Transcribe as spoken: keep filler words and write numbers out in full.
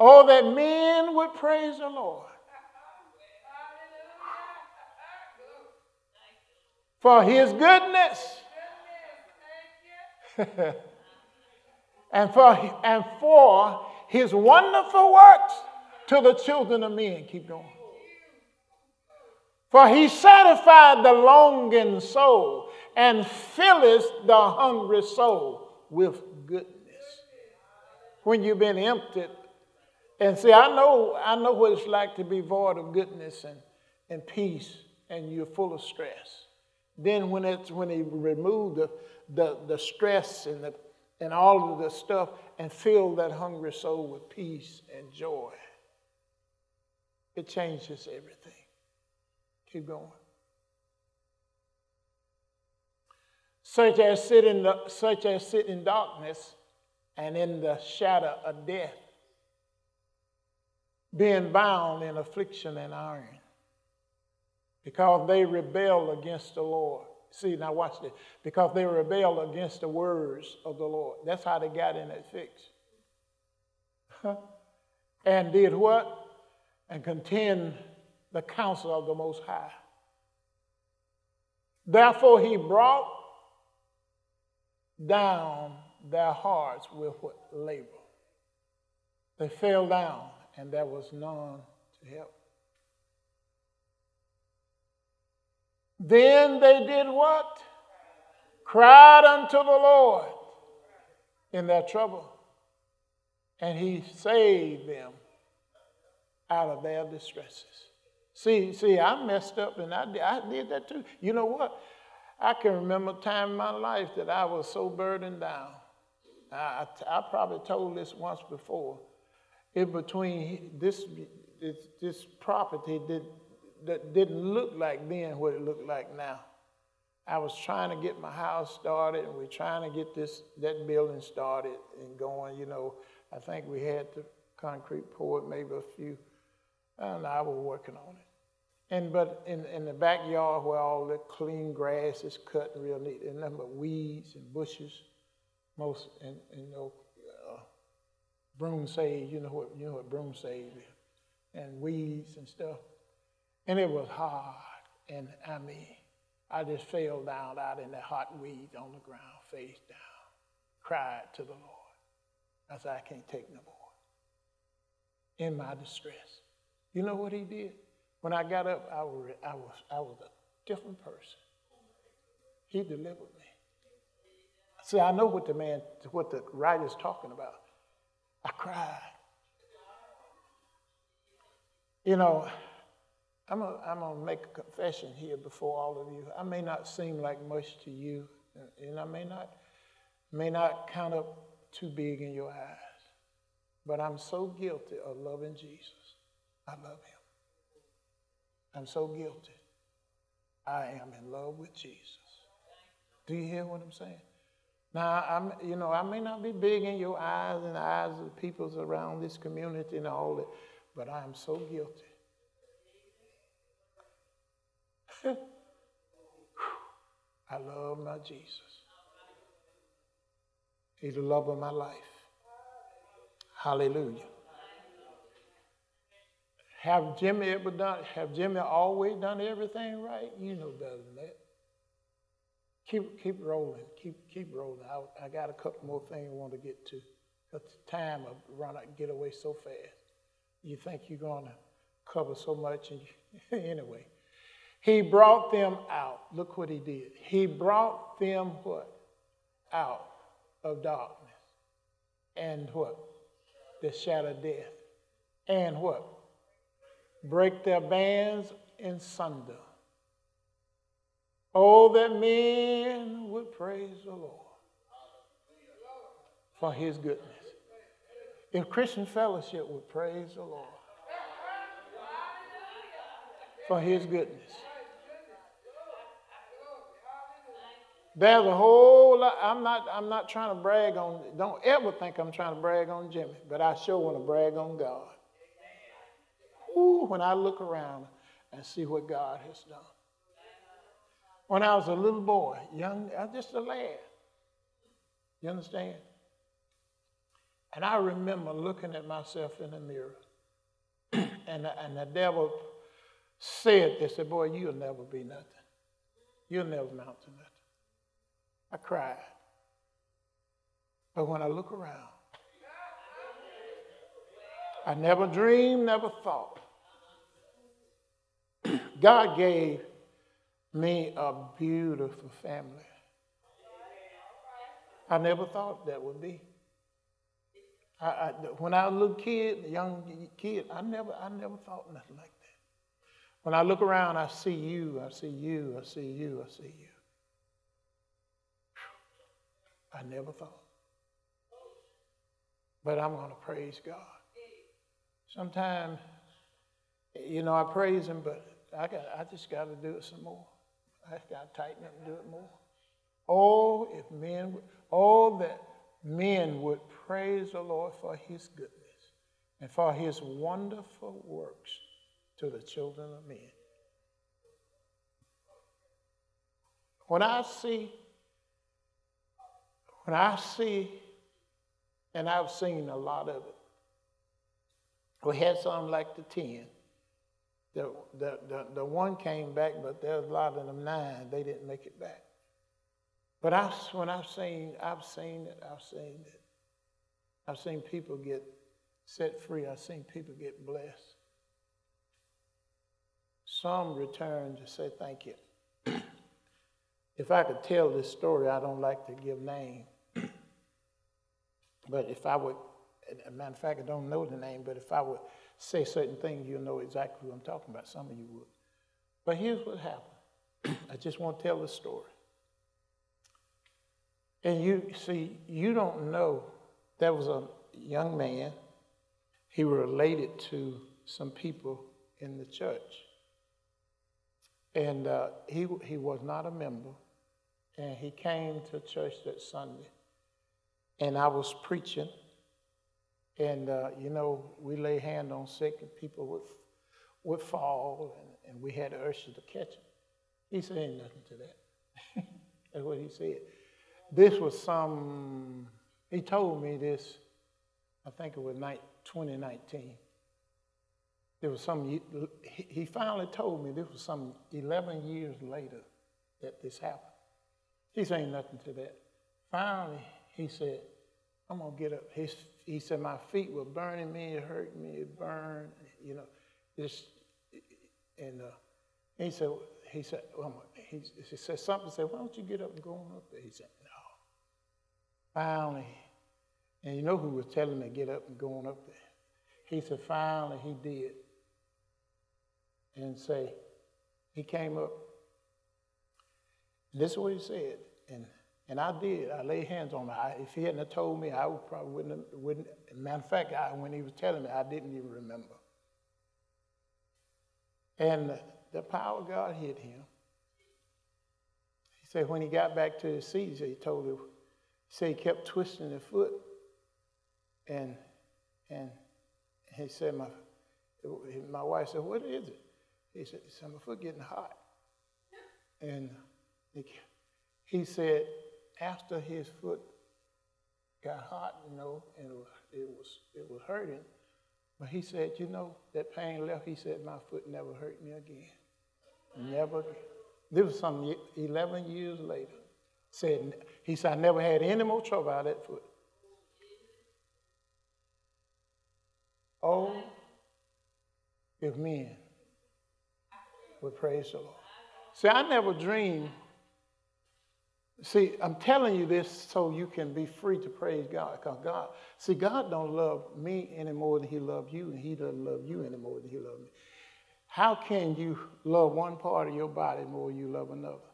Oh, that men would praise the Lord. For his goodness. and, for, and for his wonderful works to the children of men. Keep going. For he satisfied the longing soul and filleth the hungry soul with goodness. When you've been emptied. And see, I know, I know what it's like to be void of goodness and, and peace, and you're full of stress. Then when it's when he removed the, the, the stress and, the, and all of the stuff and filled that hungry soul with peace and joy, it changes everything. Keep going. Such as sit in the, such as sit in darkness and in the shadow of death, being bound in affliction and iron, because they rebel against the Lord. See, now watch this. Because they rebel against the words of the Lord. That's how they got in that fix. And did what? And contend the counsel of the Most High. Therefore he brought down their hearts with what? Labor. They fell down, and there was none to help. Then they did what? Cried unto the Lord in their trouble, and he saved them out of their distresses. See, see, I messed up, and I, I did that too. You know what? I can remember a time in my life that I was so burdened down. I, I, I probably told this once before. In between this, this, this property did, that didn't look like then what it looked like now. I was trying to get my house started, and we we're trying to get this that building started and going. You know, I think we had the concrete poured, maybe a few. I don't know, I was working on it. And but in, in the backyard where all the clean grass is cut real neat, and nothing but weeds and bushes, most and, and you know, uh, broom sage. You know what you know what broom sage is, and weeds and stuff. And it was hard, and I mean, I just fell down out in the hot weeds on the ground, face down, cried to the Lord. I said, I can't take no more. In my distress. You know what he did? When I got up, I was, I was, I was a different person. He delivered me. See, I know what the man, what the writer's talking about. I cried. You know, I'm gonna, I'm gonna make a confession here before all of you. I may not seem like much to you, and I may not, may not count up too big in your eyes, but I'm so guilty of loving Jesus. I love him. I'm so guilty. I am in love with Jesus. Do you hear what I'm saying? Now, I'm, you know, I may not be big in your eyes and the eyes of the people around this community and all that, but I am so guilty. I love my Jesus. He's the love of my life. Hallelujah. Have Jimmy ever done, have Jimmy always done everything right? You know better than that. Keep keep rolling. Keep keep rolling. I, I got a couple more things I want to get to. Because time will run out, get away so fast. You think you're going to cover so much. And you, anyway. He brought them out. Look what he did. He brought them what? Out of darkness. And what? The shadow of death. And what? Break their bands in sunder. Oh, that men would praise the Lord for his goodness. If Christian Fellowship would praise the Lord for his goodness. There's a whole lot. I'm not, I'm not trying to brag on, don't ever think I'm trying to brag on Jimmy, but I sure want to brag on God. Ooh, when I look around and see what God has done. When I was a little boy, young, I was just a lad. You understand? And I remember looking at myself in the mirror, and, the, and the devil said, they said, boy, you'll never be nothing. You'll never amount to nothing. I cried. But when I look around, I never dreamed, never thought. God gave me a beautiful family. I never thought that would be. I, I, when I was a little kid, a young kid, I never, I never thought nothing like that. When I look around, I see you, I see you, I see you, I see you. I never thought. But I'm going to praise God. Sometimes, you know, I praise him, but I got, I just got to do it some more. I got to tighten up and do it more. Oh, if men, would, oh, that men would praise the Lord for his goodness and for his wonderful works to the children of men. When I see, when I see, and I've seen a lot of it, we had something like the ten. The, the, the, the one came back, but there's a lot of them nine, they didn't make it back. But I, when I've seen, I've seen it, I've seen it. I've seen people get set free. I've seen people get blessed. Some return to say thank you. If I could tell this story, I don't like to give names. But if I would, as a matter of fact, I don't know the name, but if I would say certain things, you'll know exactly what I'm talking about. Some of you would. But here's what happened. I just want to tell the story. And you see, you don't know, there was a young man, he related to some people in the church. And uh, he, he was not a member, and he came to church that Sunday. And I was preaching, and uh, you know, we lay hand on sick, and people would, would fall, and, and we had to usher to catch them. He said, ain't nothing to that. That's what he said. This was some, he told me this, I think it was twenty nineteen. There was some, he finally told me this was some eleven years later that this happened. He said, ain't nothing to that. Finally, he said, I'm going to get up. His, he said, my feet were burning me, it hurt me, it burned, you know, this, and uh, he said, he said, well, he, he said something, said, why don't you get up and go on up there? He said, no. Finally, and you know who was telling me to get up and go on up there? He said, finally, he did. And say, he came up. This is what he said, and and I did. I laid hands on him. I, if he hadn't have told me, I would probably wouldn't. Have, wouldn't. Matter of fact, I, when he was telling me, I didn't even remember. And the, the power of God hit him. He said when he got back to his seat, he told him, he said he kept twisting his foot, and and he said my my wife said, what is it? He said, my foot getting hot. And he, he said, after his foot got hot, you know, and it was, it was it was hurting, but he said, you know, that pain left. He said, my foot never hurt me again. Never again. This was some eleven years later. Said, he said, I never had any more trouble out of that foot. Oh, if men would praise the Lord. See, I never dreamed. See, I'm telling you this so you can be free to praise God. Because God, see, God don't love me any more than he loved you, and he doesn't love you any more than he loved me. How can you love one part of your body more than you love another?